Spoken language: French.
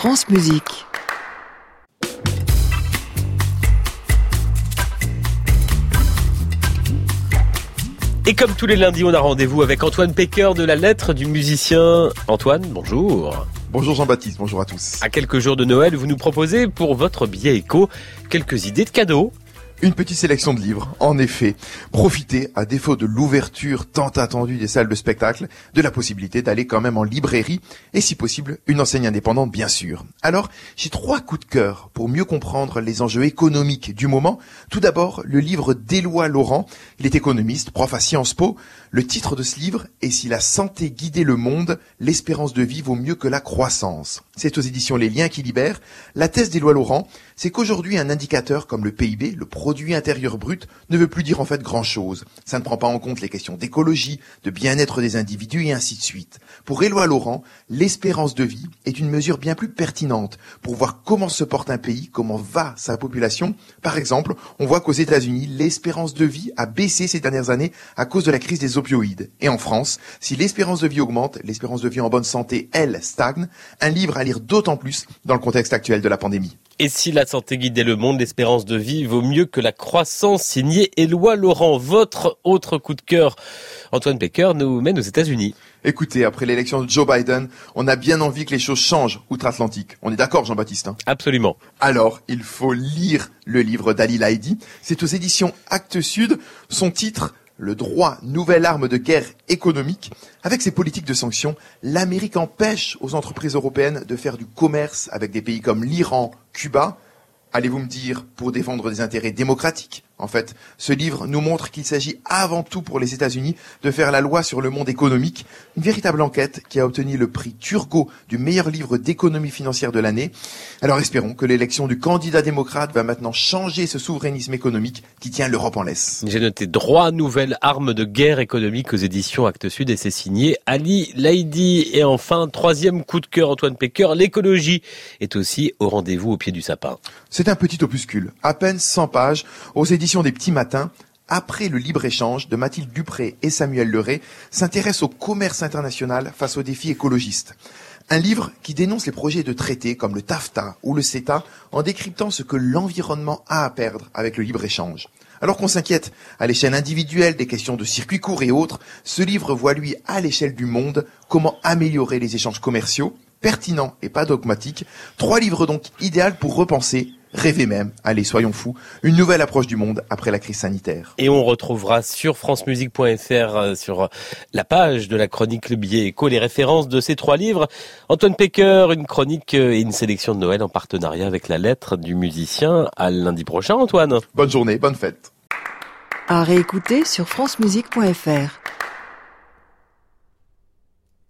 France Musique. Et comme tous les lundis, on a rendez-vous avec Antoine Pecker de La Lettre du musicien. Antoine, bonjour. Bonjour Jean-Baptiste, bonjour à tous. À quelques jours de Noël, vous nous proposez pour votre billet éco quelques idées de cadeaux. Une petite sélection de livres, en effet. Profitez, à défaut de l'ouverture tant attendue des salles de spectacle, de la possibilité d'aller quand même en librairie et si possible, une enseigne indépendante bien sûr. Alors, j'ai 3 coups de cœur pour mieux comprendre les enjeux économiques du moment. Tout d'abord, le livre d'Éloi Laurent. Il est économiste, prof à Sciences Po. Le titre de ce livre est « Si la santé guidait le monde, l'espérance de vie vaut mieux que la croissance ». C'est aux éditions Les Liens qui libèrent. La thèse d'Éloi Laurent, c'est qu'aujourd'hui, un indicateur comme le PIB, le produit intérieur brut, ne veut plus dire en fait grand-chose. Ça ne prend pas en compte les questions d'écologie, de bien-être des individus et ainsi de suite. Pour Éloi Laurent, l'espérance de vie est une mesure bien plus pertinente pour voir comment se porte un pays, comment va sa population. Par exemple, on voit qu'aux États-Unis, l'espérance de vie a baissé ces dernières années à cause de la crise des opioïdes. Et en France, si l'espérance de vie augmente, l'espérance de vie en bonne santé, elle, stagne. Un livre à lire d'autant plus dans le contexte actuel de la pandémie. Et si la santé guidait le monde, l'espérance de vie vaut mieux que la croissance, signé Éloi Laurent. Votre autre coup de cœur, Antoine Pecker, nous mène aux États-Unis. Écoutez, après l'élection de Joe Biden, on a bien envie que les choses changent outre-Atlantique. On est d'accord, Jean-Baptiste, hein ? Absolument. Alors, il faut lire le livre d'Ali Laïdi. C'est aux éditions Actes Sud. Son titre, le droit, nouvelle arme de guerre économique. Avec ses politiques de sanctions, l'Amérique empêche aux entreprises européennes de faire du commerce avec des pays comme l'Iran, Cuba. Allez-vous me dire, pour défendre des intérêts démocratiques ? En fait, ce livre nous montre qu'il s'agit avant tout pour les États-Unis de faire la loi sur le monde économique. Une véritable enquête qui a obtenu le prix Turgot du meilleur livre d'économie financière de l'année. Alors espérons que l'élection du candidat démocrate va maintenant changer ce souverainisme économique qui tient l'Europe en laisse. J'ai noté droit, nouvelle arme de guerre économique aux éditions Actes Sud et c'est signé Ali Laïdi. Et enfin, 3e coup de cœur, Antoine Pecker, l'écologie est aussi au rendez-vous au pied du sapin. C'est un petit opuscule, à peine 100 pages, aux éditions des Petits Matins. Après le libre-échange de Mathilde Dupré et Samuel Leray, s'intéresse au commerce international face aux défis écologistes. Un livre qui dénonce les projets de traités comme le TAFTA ou le CETA en décryptant ce que l'environnement a à perdre avec le libre-échange. Alors qu'on s'inquiète à l'échelle individuelle des questions de circuits courts et autres, ce livre voit lui à l'échelle du monde comment améliorer les échanges commerciaux, pertinents et pas dogmatiques. 3 livres donc idéaux pour repenser, rêver même, allez soyons fous, une nouvelle approche du monde après la crise sanitaire. Et on retrouvera sur francemusique.fr, sur la page de la chronique Le Billet Éco, les références de ces 3 livres. Antoine Pecker, une chronique et une sélection de Noël en partenariat avec La Lettre du musicien. À lundi prochain, Antoine. Bonne journée, bonne fête. À réécouter sur francemusique.fr.